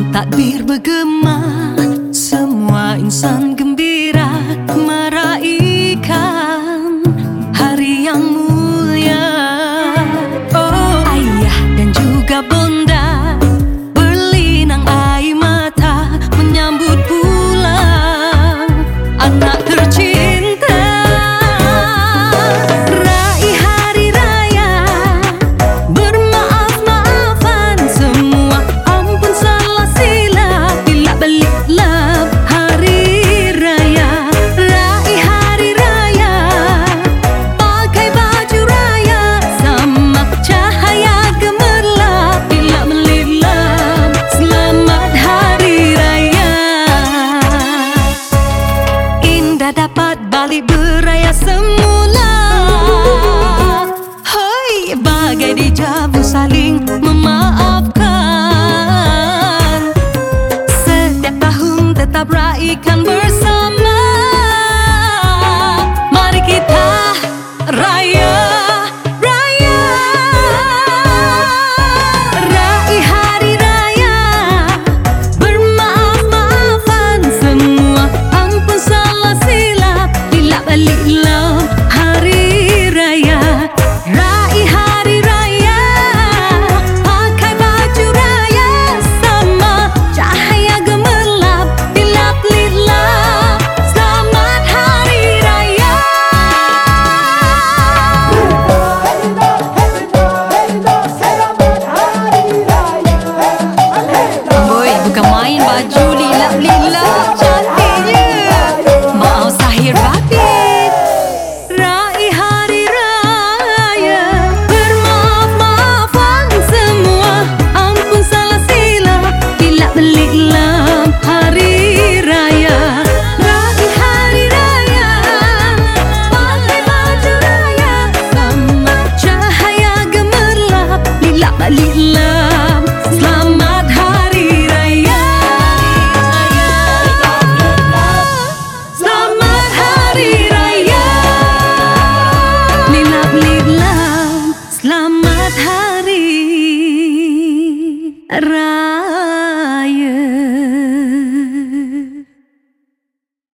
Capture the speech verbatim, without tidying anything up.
takbir bergema, semua insan gembira meraihkan hari yang mulia. Oh, ayah dan juga bonda berlinang air mata menyambut pulang anak tercinta. Raih hari raya, bermaaf-maafan semua, ampun salah silap bila baliklah hari raya. Raih hari raya, pakai baju raya, sama cahaya gemerlap bila melilap. Selamat hari raya. Indah dapat balik beraya semula, hoi, bagai dejavu saling